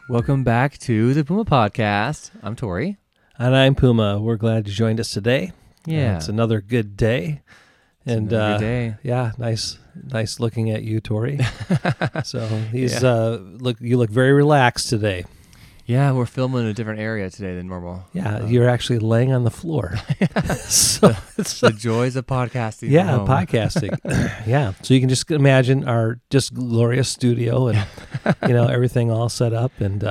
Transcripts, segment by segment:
Welcome back to the Puma Podcast. I'm Tori. And I'm Puma. We're glad you joined us today. Yeah. It's another good day. Good day. Yeah, nice looking at you, Tori. So you look very relaxed today. Yeah, we're filming in a different area today than normal. Yeah, you're actually laying on the floor. So it's the joys of podcasting. Yeah, podcasting. Yeah, so you can just imagine our just glorious studio and everything all set up and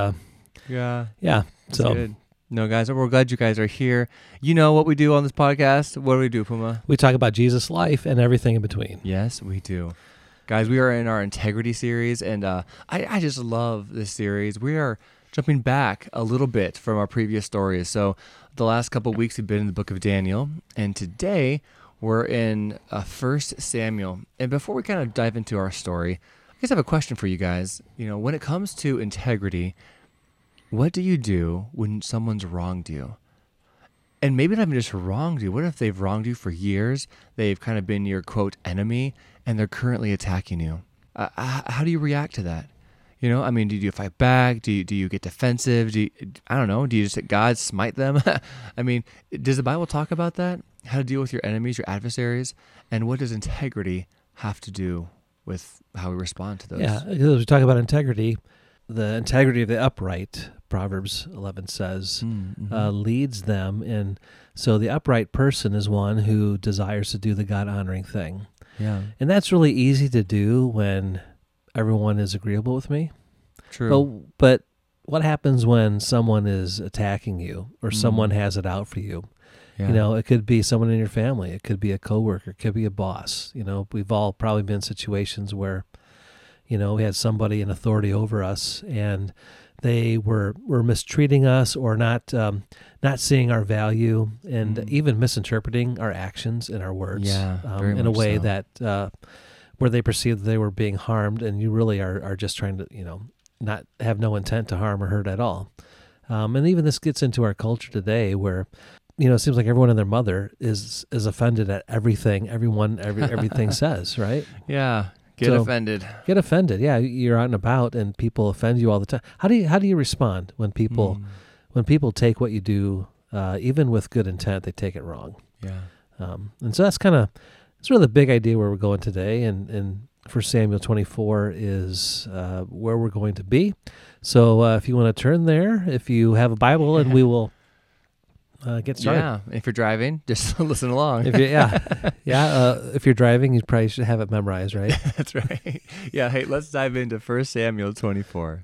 yeah. So good. No, guys, we're glad you guys are here. You know what we do on this podcast? What do we do, Puma? we talk about Jesus' life and everything in between. Yes, we do. Guys, we are in our Integrity series, and I just love this series. We are jumping back a little bit from our previous stories. So the last couple of weeks we've been in the book of Daniel, and today we're in 1 Samuel. And before we kind of dive into our story, I guess I have a question for you guys. When it comes to integrity, what do you do when someone's wronged you? And maybe not even just wronged you. What if they've wronged you for years? They've kind of been your, quote, enemy, and they're currently attacking you. How do you react to that? Do you fight back? Do you get defensive? I don't know. Do you just let God smite them? Does the Bible talk about that? How to deal with your enemies, your adversaries? And what does integrity have to do with how we respond to those? Yeah, because we talk about integrity. The integrity of the upright, Proverbs 11 says, leads them. And so the upright person is one who desires to do the God-honoring thing. Yeah. And that's really easy to do when everyone is agreeable with me. True. But what happens when someone is attacking you or someone has it out for you? Yeah. It could be someone in your family. It could be a coworker. It could be a boss. We've all probably been in situations where, we had somebody in authority over us and they were mistreating us or not seeing our value and even misinterpreting our actions and our words in a way that where they perceived that they were being harmed, and you really are just trying to, not have no intent to harm or hurt at all. And even this gets into our culture today where, it seems like everyone and their mother is offended at everything everything says, right? Yeah. Get offended. Get offended. Yeah, you're out and about and people offend you all the time. How do you respond when people take what you do, even with good intent, they take it wrong? Yeah. And so that's really the big idea where we're going today. And 1 Samuel 24 is where we're going to be. So if you want to turn there, if you have a Bible, and we will get started. Yeah, if you're driving, just listen along. If you're driving, you probably should have it memorized, right? That's right. Yeah, hey, let's dive into 1 Samuel 24.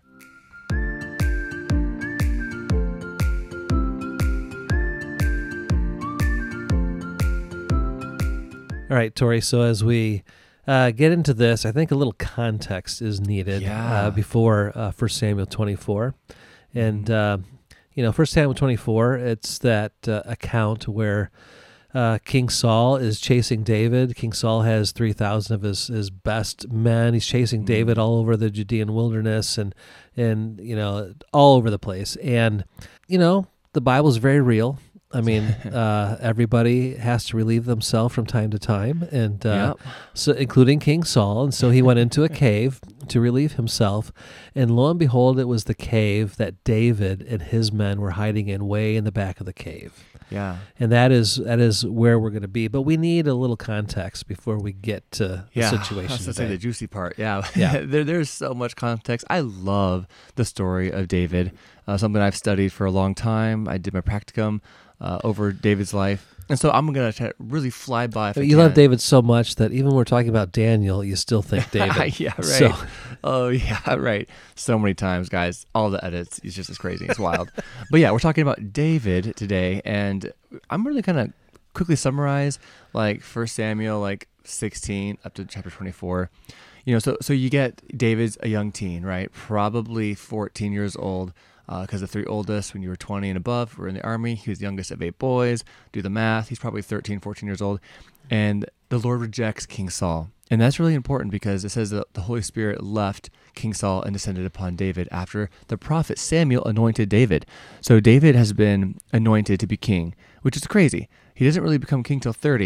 All right, Tori, so as we get into this, I think a little context is needed before 1 Samuel 24. And, 1 Samuel 24, it's that account where King Saul is chasing David. King Saul has 3,000 of his best men. He's chasing David all over the Judean wilderness and all over the place. And, the Bible's very real. Everybody has to relieve themselves from time to time, and so including King Saul. And so he went into a cave to relieve himself, and lo and behold, it was the cave that David and his men were hiding in, way in the back of the cave. Yeah, and that is where we're going to be. But we need a little context before we get to the situation. That's the juicy part. Yeah. There's so much context. I love the story of David. Something I've studied for a long time. I did my practicum over David's life. And so I'm going to really fly by. You love David so much that even when we're talking about Daniel, you still think David. Yeah, right. Right. So many times, guys. All the edits. It's crazy. It's wild. But yeah, we're talking about David today. And I'm really going to quickly summarize 1 Samuel 16 up to chapter 24. So you get David's a young teen, right? Probably 14 years old. Because the three oldest, when you were 20 and above, were in the army. He was the youngest of 8 boys. Do the math. He's probably 13, 14 years old. And the Lord rejects King Saul. And that's really important because it says that the Holy Spirit left King Saul and descended upon David after the prophet Samuel anointed David. So David has been anointed to be king, which is crazy. He doesn't really become king till 30.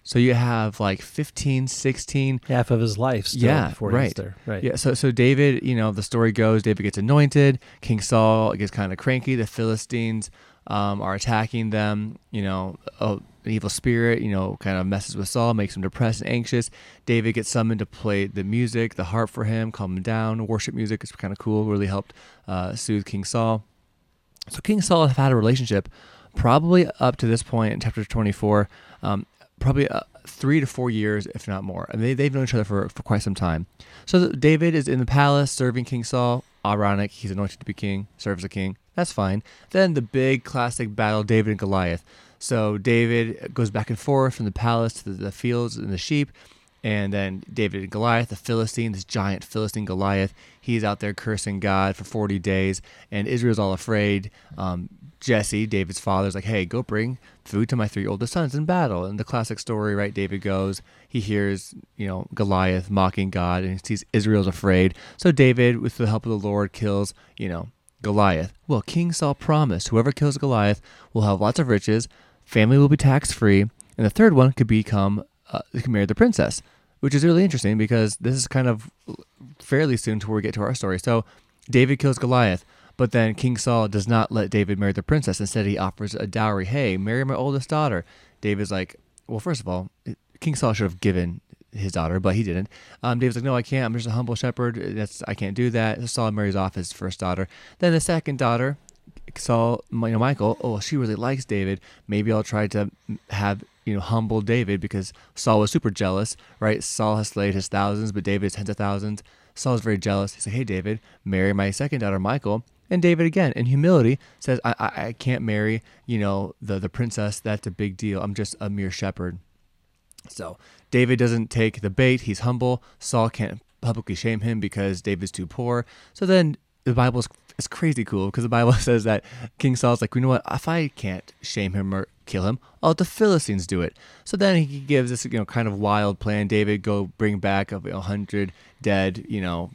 So you have like 15, 16. Half of his life still before he's there. Right. Yeah. So David, the story goes, David gets anointed. King Saul gets kind of cranky. The Philistines are attacking them. An evil spirit, kind of messes with Saul, makes him depressed and anxious. David gets summoned to play the music, the harp for him, calm him down. Worship music is kind of cool. Really helped soothe King Saul. So King Saul have had a relationship probably up to this point in chapter 24, probably 3 to 4 years, if not more. And they've known each other for quite some time. So David is in the palace serving King Saul. Ironic, he's anointed to be king, serves the king. That's fine. Then the big classic battle, David and Goliath. So David goes back and forth from the palace to the fields and the sheep. And then David and Goliath, the Philistine, this giant Philistine Goliath, he's out there cursing God for 40 days. And Israel's all afraid. Jesse, David's father, is like, hey, go bring food to my 3 oldest sons in battle. And the classic story, right? David goes, he hears, Goliath mocking God, and he sees Israel's afraid. So David, with the help of the Lord, kills, Goliath. Well, King Saul promised whoever kills Goliath will have lots of riches, family will be tax-free, and the third one could marry the princess, which is really interesting because this is kind of fairly soon to where we get to our story. So David kills Goliath. But then King Saul does not let David marry the princess. Instead, he offers a dowry. Hey, marry my oldest daughter. David's like, well, first of all, King Saul should have given his daughter, but he didn't. David's like, no, I can't. I'm just a humble shepherd. I can't do that. So Saul marries off his first daughter. Then the second daughter, Saul, Michal, oh, she really likes David. Maybe I'll try to have, humble David, because Saul was super jealous, right? Saul has slayed his thousands, but David has tens of thousands. Saul's very jealous. He's like, hey, David, marry my second daughter, Michal. And David, again, in humility, says, I can't marry, the princess. That's a big deal. I'm just a mere shepherd. So David doesn't take the bait. He's humble. Saul can't publicly shame him because David's too poor. So then the Bible is crazy cool, because the Bible says that King Saul's like, you know what? If I can't shame him or kill him, I'll let the Philistines do it. So then he gives this, kind of wild plan. David, go bring back 100 dead,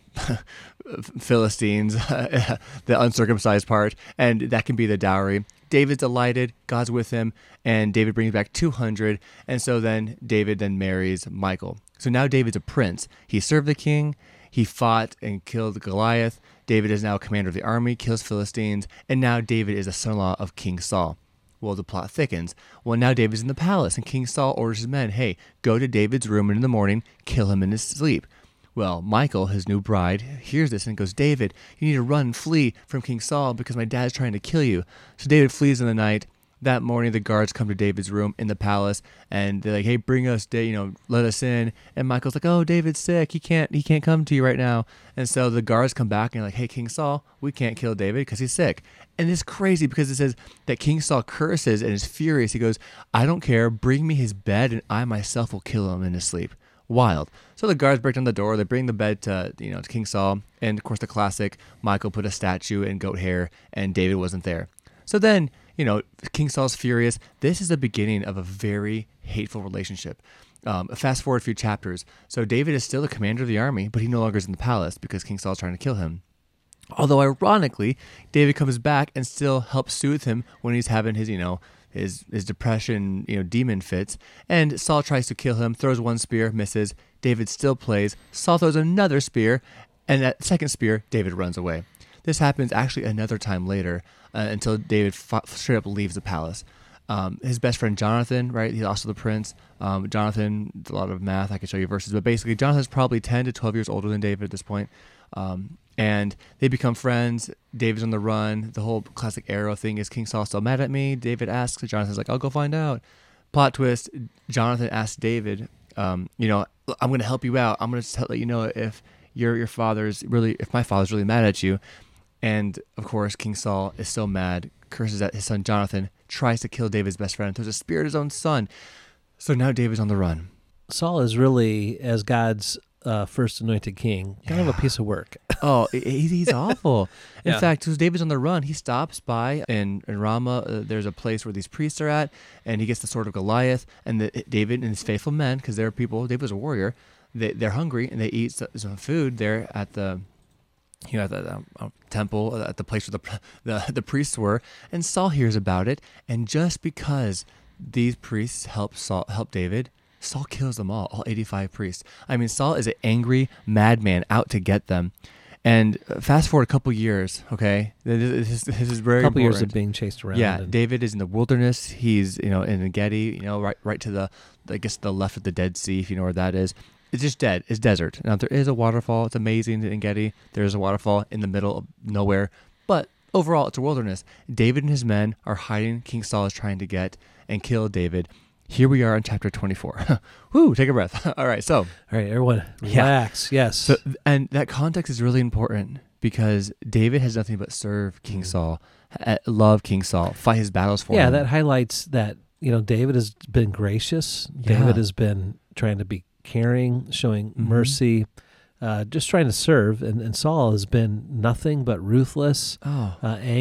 Philistines, the uncircumcised part, and that can be the dowry. David's delighted, God's with him, and David brings back 200, and so then David marries Michal. So now David's a prince. He served the king, he fought and killed Goliath. David is now commander of the army, kills Philistines, and now David is the son-in-law of King Saul. Well, the plot thickens. Well, now David's in the palace, and King Saul orders his men, hey, go to David's room and in the morning, kill him in his sleep. Well, Michal, his new bride, hears this and goes, David, you need to run and flee from King Saul because my dad's trying to kill you. So David flees in the night. That morning, the guards come to David's room in the palace, and they're like, hey, bring us, let us in. And Michal's like, oh, David's sick. He can't come to you right now. And so the guards come back and are like, hey, King Saul, we can't kill David because he's sick. And it's crazy because it says that King Saul curses and is furious. He goes, I don't care. Bring me his bed, and I myself will kill him in his sleep. Wild. So the guards break down the door. They bring the bed to to King Saul, and of course the classic, Michal put a statue in goat hair, and David wasn't there. So then King Saul's furious. This is the beginning of a very hateful relationship. Fast forward a few chapters. So David is still the commander of the army, but he no longer is in the palace because King Saul's trying to kill him. Although ironically, David comes back and still helps soothe him when he's having his his depression, demon fits. And Saul tries to kill him, throws one spear, misses. David still plays. Saul throws another spear, and that second spear, David runs away. This happens actually another time later until David straight up leaves the palace. His best friend Jonathan, right? He's also the prince. Jonathan, a lot of math. I can show you verses, but basically Jonathan's probably 10 to 12 years older than David at this point. And they become friends. David's on the run. The whole classic arrow thing is King Saul still mad at me? David asks. Jonathan's like, I'll go find out. Plot twist, Jonathan asks David, I'm going to help you out. I'm going to let you know if my father's really mad at you. And of course, King Saul is so mad, curses at his son Jonathan, tries to kill David's best friend, throws a spear at his own son. So now David's on the run. Saul is really, as God's first anointed king, kind of a piece of work. Oh, he's awful. In Yeah. fact, as David's on the run, he stops by in Ramah. There's a place where these priests are at, and he gets the sword of Goliath. And David and his faithful men, because they're people, David was a warrior, they're hungry, and they eat some food there at the at the temple, at the place where the priests were. And Saul hears about it, and just because these priests help David, Saul kills them all 85 priests. I mean, Saul is an angry madman out to get them. And fast forward a couple years, okay? This is very A couple years of important. being chased around. Yeah, and- David is in the wilderness. He's, in En-Gedi, right to the left of the Dead Sea, if you know where that is. It's just dead. It's desert. Now, there is a waterfall. It's amazing in En-Gedi. There's a waterfall in the middle of nowhere. But overall, it's a wilderness. David and his men are hiding. King Saul is trying to get and kill David. Here we are in chapter 24. Whoo, take a breath. All right, so. All right, everyone, Yeah. relax. Yes. So, and that context is really important because David has nothing but serve King Saul, love King Saul, fight his battles for him. yeah, that highlights that, David has been gracious. Yeah. David has been trying to be caring, showing Mhm. mercy, just trying to serve. And Saul has been nothing but ruthless, Oh,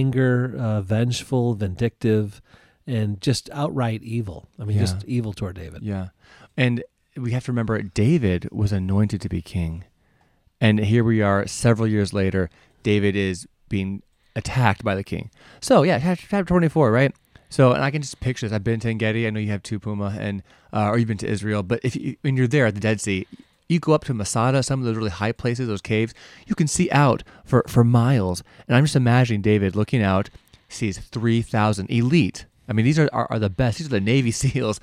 anger, vengeful, vindictive, and just outright evil. I mean, Yeah. just evil toward David. yeah. And we have to remember David was anointed to be king. And here we are several years later. David is being attacked by the king. So, yeah, chapter 24, right? So, and I can just picture this. I've been to En-Gedi. I know you have too, Puma, and or you've been to Israel. But when you're there at the Dead Sea, you go up to Masada, some of those really high places, those caves. You can see out for miles. And I'm just imagining David looking out, sees 3,000 elite. I mean, these are the best. These are the Navy SEALs,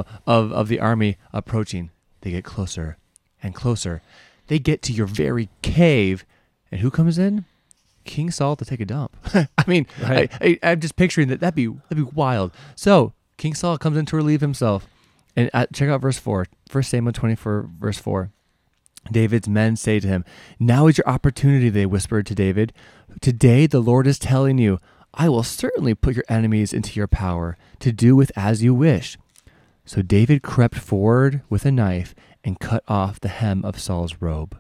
of the army approaching. They get closer and closer. They get to your very cave. And who comes in? King Saul to take a dump. I mean, Right. I'm just picturing that'd be wild. So King Saul comes in to relieve himself. And check out verse 4. 1 Samuel 24, verse 4. David's men say to him, "Now is your opportunity," they whispered to David. "Today the Lord is telling you, I will certainly put your enemies into your power to do with as you wish." So David crept forward with a knife and cut off the hem of Saul's robe.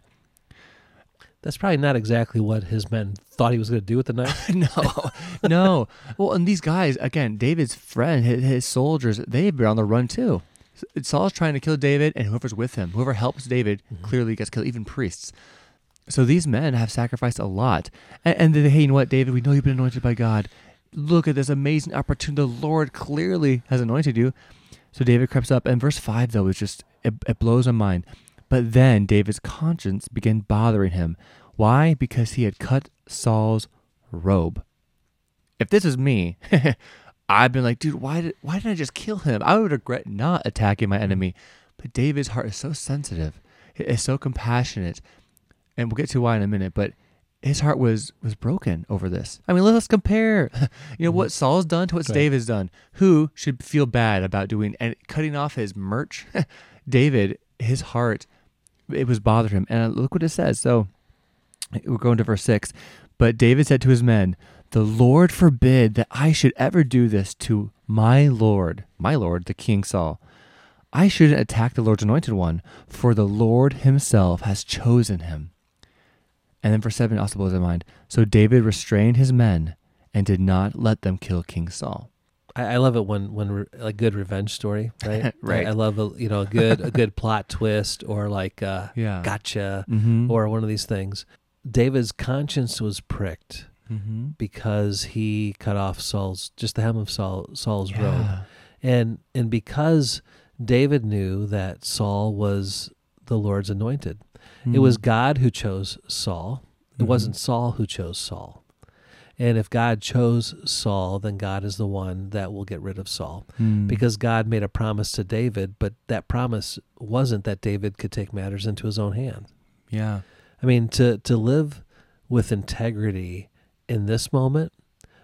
That's probably not exactly what his men thought he was going to do with the knife. No. Well, and these guys, again, David's friend, his soldiers, they've been on the run too. Saul's trying to kill David, and whoever's with him, whoever helps David, clearly gets killed, even priests. So these men have sacrificed a lot. And they, hey, you know what, David, we know you've been anointed by God. Look at this amazing opportunity. The Lord clearly has anointed you. So David creeps up. And verse 5, though, is just, it blows my mind. But then David's conscience began bothering him. Why? Because he had cut Saul's robe. If this is me, I've been like, dude, why didn't I just kill him? I would regret not attacking my enemy. But David's heart is so sensitive. It's so compassionate. And we'll get to why in a minute, but his heart was broken over this. I mean, let's compare, what Saul's done to what Right. David's done. Who should feel bad about doing and cutting off his merch? David, his heart, it was bothered him. And look what it says. So we're going to verse 6. But David said to his men, "The Lord forbid that I should ever do this to my Lord, the King Saul. I shouldn't attack the Lord's anointed one, for the Lord himself has chosen him." And then verse 7 also blows my mind. So David restrained his men and did not let them kill King Saul. I love it when a good revenge story, right? Right. I love a good plot twist or like Yeah. gotcha Mm-hmm. or one of these things. David's conscience was pricked Mm-hmm. because he cut off just the hem of Saul's robe, and because David knew that Saul was the Lord's anointed. It was God who chose Saul. It wasn't Saul who chose Saul. And if God chose Saul, then God is the one that will get rid of Saul. Because God made a promise to David, but that promise wasn't that David could take matters into his own hand. Yeah. I mean, to live with integrity in this moment,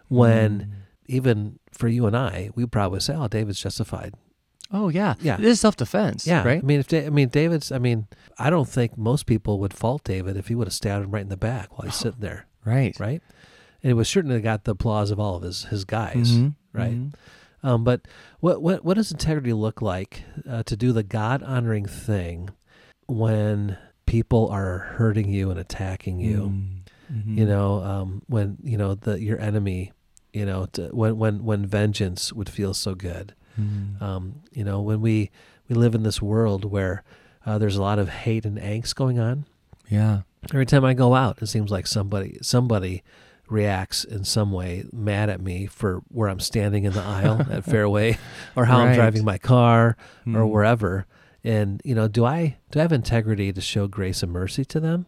when even for you and I, we probably say, "Oh, David's justified." Oh, yeah. Yeah. This is self-defense, Yeah, right? David's. I don't think most people would fault David if he would have stabbed him right in the back while he's sitting there, Right. right? And it was certainly got the applause of all of his guys, Mhm. right? Mhm. But what does integrity look like to do the God honoring thing when people are hurting you and attacking you? Mhm. When your enemy, when vengeance would feel so good. Mhm. When we live in this world where there's a lot of hate and angst going on. Yeah. Every time I go out, it seems like somebody reacts in some way mad at me for where I'm standing in the aisle at Fairway or how I'm Right. driving my car or Mhm. wherever. And do I have integrity to show grace and mercy to them,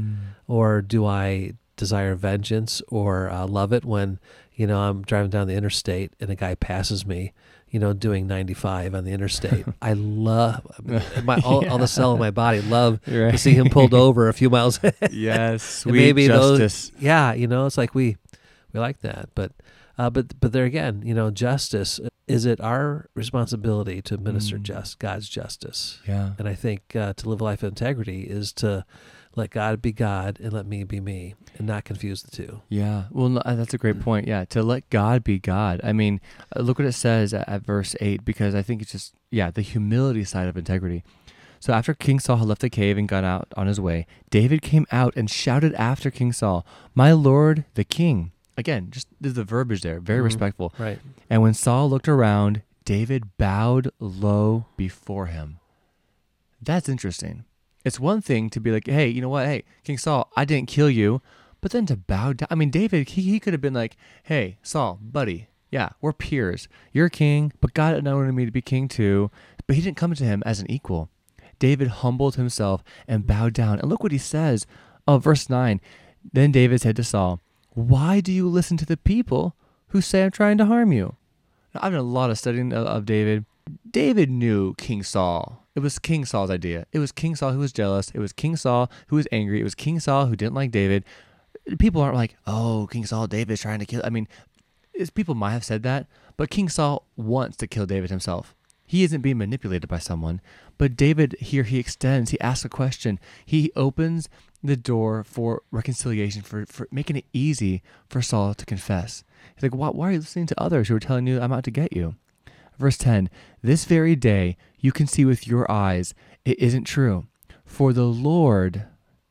or do I desire vengeance, or love it when I'm driving down the interstate and a guy passes me, doing 95 on the interstate? I love all the cell in my body love to see him pulled over a few miles ahead. Yes, sweet justice. It's like we like that, but there again, justice. Is it our responsibility to administer God's justice? Yeah. And I think to live a life of integrity is to let God be God and let me be me, and not confuse the two. Yeah. Well, no, that's a great point. Yeah. To let God be God. I mean, look what it says at verse 8, because I think it's just, the humility side of integrity. So after King Saul had left the cave and gone out on his way, David came out and shouted after King Saul, "My lord, the king." Again, just there's the verbiage there, very respectful. Right. And when Saul looked around, David bowed low before him. That's interesting. It's one thing to be like, hey, you know what? Hey, King Saul, I didn't kill you. But then to bow down. I mean, David, he could have been like, hey, Saul, buddy, yeah, we're peers. You're king, but God anointed me to be king too. But he didn't come to him as an equal. David humbled himself and bowed down. And look what he says. Verse 9. Then David said to Saul, "Why do you listen to the people who say I'm trying to harm you?" Now, I've done a lot of studying of David. David knew King Saul. It was King Saul's idea. It was King Saul who was jealous. It was King Saul who was angry. It was King Saul who didn't like David. People aren't like, oh, King Saul, David's trying to kill. I mean, people might have said that, but King Saul wants to kill David himself. He isn't being manipulated by someone. But David here, he extends, he asks a question. He opens the door for reconciliation, for making it easy for Saul to confess. He's like, why are you listening to others who are telling you I'm out to get you? Verse 10, "This very day you can see with your eyes it isn't true. For the Lord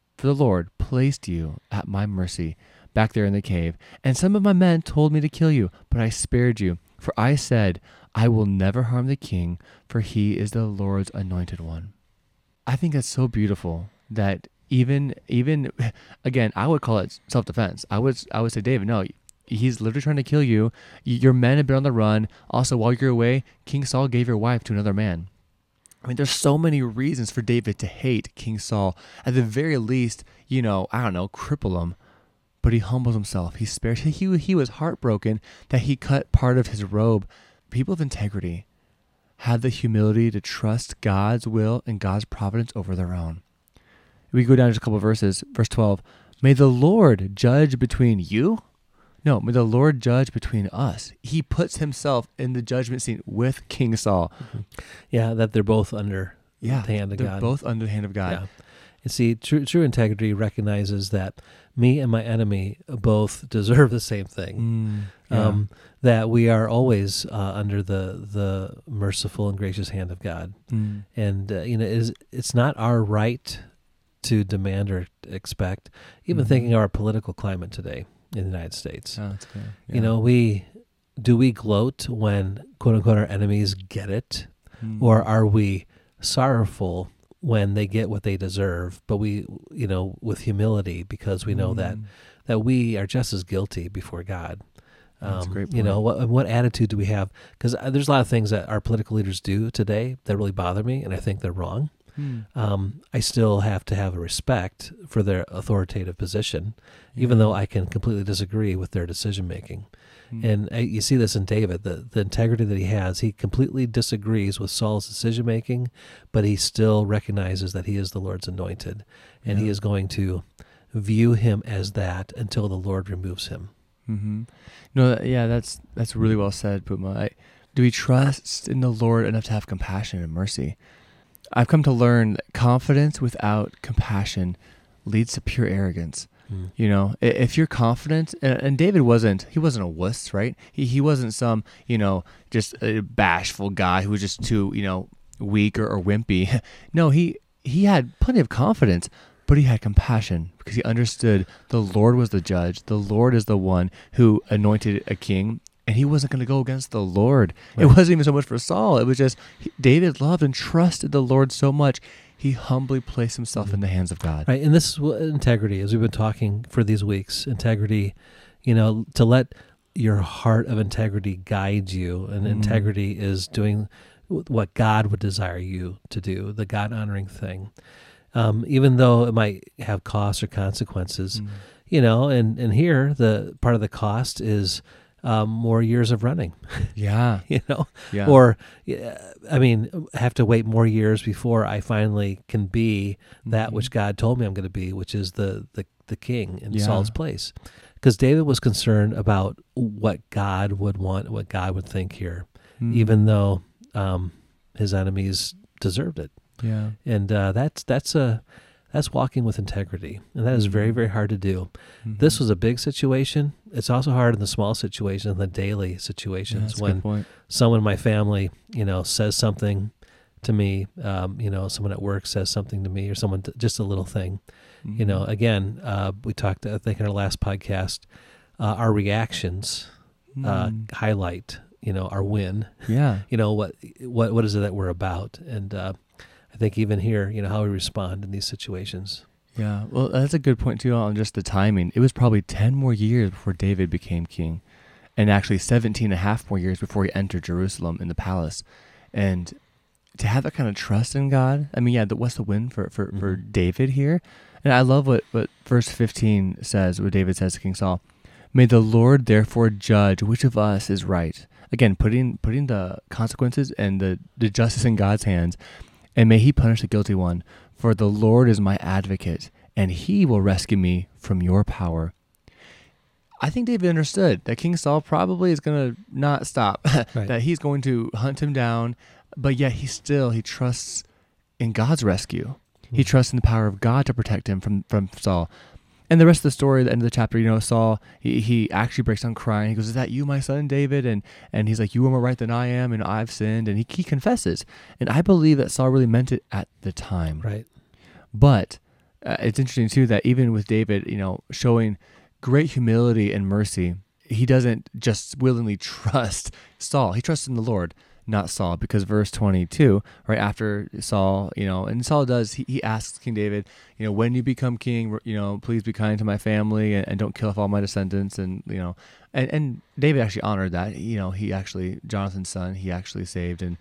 placed you at my mercy back there in the cave. And some of my men told me to kill you, but I spared you. For I said, I will never harm the king, for he is the Lord's anointed one." I think that's so beautiful that even again, I would call it self-defense. I would say, David, no, he's literally trying to kill you. Your men have been on the run. Also, while you're away, King Saul gave your wife to another man. I mean, there's so many reasons for David to hate King Saul. At the very least, cripple him. But he humbled himself. He spared. He was heartbroken that he cut part of his robe. People of integrity have the humility to trust God's will and God's providence over their own. We go down just a couple of verses. Verse 12, "May the Lord judge between you?" No, may the Lord judge between us. He puts himself in the judgment seat with King Saul. Mm-hmm. Yeah, that they're both under the hand of God. They're both under the hand of God. Yeah. And see, true integrity recognizes that me and my enemy both deserve the same thing. That we are always under the merciful and gracious hand of God. And it's not our right to demand or expect, even thinking of our political climate today in the United States. Oh, that's fair. Yeah. We gloat when quote unquote our enemies get it, or are we sorrowful when they get what they deserve, but we, with humility, because we know that we are just as guilty before God. That's a great point. What attitude do we have? Because there's a lot of things that our political leaders do today that really bother me, and I think they're wrong. I still have to have a respect for their authoritative position, even though I can completely disagree with their decision making. And you see this in David, the integrity that he has. He completely disagrees with Saul's decision making, but he still recognizes that he is the Lord's anointed, and he is going to view him as that until the Lord removes him. No, that's really well said, Puma. Do we trust in the Lord enough to have compassion and mercy? I've come to learn that confidence without compassion leads to pure arrogance. If you're confident, and David wasn't a wuss, right? He wasn't some, just a bashful guy who was just too, weak or wimpy. No, he had plenty of confidence, but he had compassion because he understood the Lord was the judge. The Lord is the one who anointed a king, and he wasn't going to go against the Lord. Right. It wasn't even so much for Saul. It was just David loved and trusted the Lord so much. He humbly placed himself in the hands of God. Right, and this is what integrity, as we've been talking for these weeks, integrity, to let your heart of integrity guide you, and integrity is doing what God would desire you to do, the God honoring thing, even though it might have costs or consequences. And here the part of the cost is more years of running. Yeah. Yeah. Or have to wait more years before I finally can be that which God told me I'm going to be, which is the king in Saul's place. Because David was concerned about what God would want, what God would think here, even though his enemies deserved it. Yeah. And that's walking with integrity, and that is very, very hard to do. This was a big situation. It's also hard in the small situations, the daily situations, when someone in my family, says something to me, someone at work says something to me, or someone, just a little thing. Again, we talked, I think in our last podcast, our reactions highlight, our win. Yeah. What is it that we're about? And I think even here, how we respond in these situations. Yeah, well, that's a good point too on just the timing. It was probably 10 more years before David became king, and actually 17 and a half more years before he entered Jerusalem in the palace. And to have that kind of trust in God, what's the win for David here? And I love what verse 15 says, what David says to King Saul. May the Lord therefore judge which of us is right. Again, putting the consequences and the justice in God's hands. And may he punish the guilty one, for the Lord is my advocate, and he will rescue me from your power. I think David understood that King Saul probably is going to not stop, right. that he's going to hunt him down, but yet he trusts in God's rescue. He trusts in the power of God to protect him from Saul. And the rest of the story, at the end of the chapter, Saul, he actually breaks down crying. He goes, "Is that you, my son David?" And he's like, "You are more right than I am, and I've sinned." And he confesses. And I believe that Saul really meant it at the time. Right. But it's interesting, too, that even with David, showing great humility and mercy, he doesn't just willingly trust Saul. He trusts in the Lord, not Saul, because verse 22, right after Saul, and Saul does, he asks King David, when you become king, please be kind to my family and don't kill off all my descendants. And, and David actually honored that. He actually, Jonathan's son, he actually saved. And,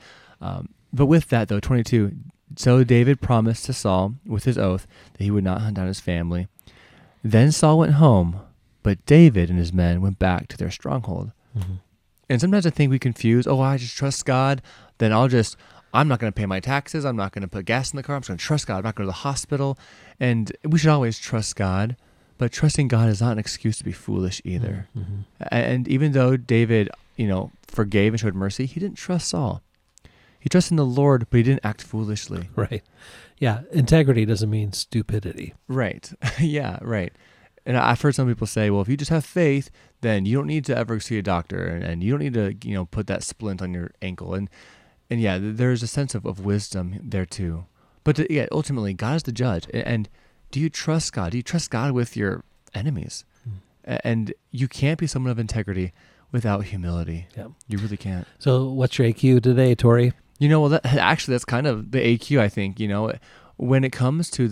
but with that though, 22, so David promised to Saul with his oath that he would not hunt down his family. Then Saul went home, but David and his men went back to their stronghold. Mm-hmm. And sometimes I think we confuse, I just trust God, then I'm not going to pay my taxes, I'm not going to put gas in the car, I'm just going to trust God, I'm not going to the hospital. And we should always trust God, but trusting God is not an excuse to be foolish either. Mm-hmm. And even though David, forgave and showed mercy, he didn't trust Saul. He trusted in the Lord, but he didn't act foolishly. Right. Yeah, integrity doesn't mean stupidity. Right. Yeah, right. And I've heard some people say, well, if you just have faith, then you don't need to ever see a doctor, and you don't need to, put that splint on your ankle. And yeah, there's a sense of wisdom there too. But ultimately, God is the judge. And do you trust God? Do you trust God with your enemies? And you can't be someone of integrity without humility. Yeah. You really can't. So what's your AQ today, Tori? That's kind of the AQ, I think. When it comes to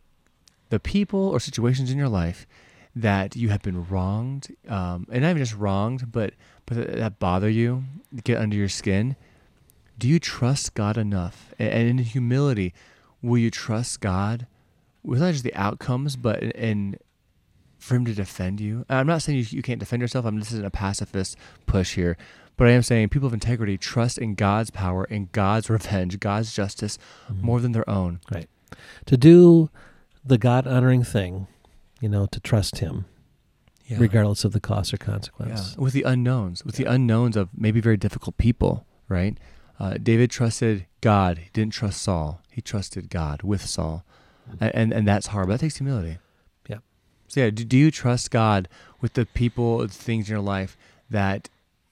the people or situations in your life that you have been wronged, and not even just wronged, but that bother you, get under your skin, do you trust God enough? And in humility, will you trust God with not just the outcomes, but in for him to defend you? I'm not saying you can't defend yourself. This isn't a pacifist push here. But I am saying people of integrity trust in God's power, in God's revenge, God's justice, more than their own. Right. To do the God-honoring thing, to trust him, regardless of the cost or consequence. Yeah. With the unknowns of maybe very difficult people, right? David trusted God. He didn't trust Saul. He trusted God with Saul. And that's hard, but that takes humility. Yeah. So do you trust God with the people, the things in your life that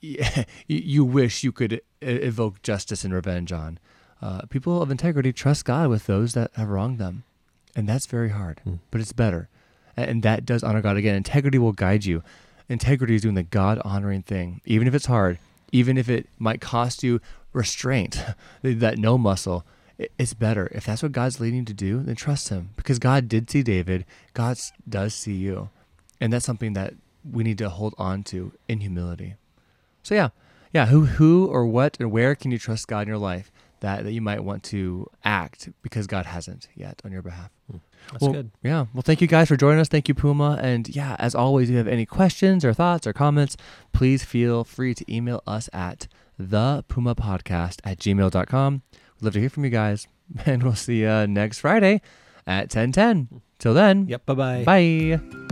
you wish you could evoke justice and revenge on? People of integrity trust God with those that have wronged them. And that's very hard, but it's better. And that does honor God. Again, integrity will guide you. Integrity is doing the God-honoring thing, even if it's hard, even if it might cost you restraint, that no muscle. It's better. If that's what God's leading you to do, then trust him. Because God did see David. God does see you. And that's something that we need to hold on to in humility. So who or what and where can you trust God in your life that you might want to act because God hasn't yet on your behalf. That's good. Yeah. Well, thank you guys for joining us. Thank you, Puma. And yeah, as always, if you have any questions or thoughts or comments, please feel free to email us at thepumapodcast@gmail.com. We'd love to hear from you guys. And we'll see you next Friday at 10:10. Till then. Yep. Bye-bye. Bye.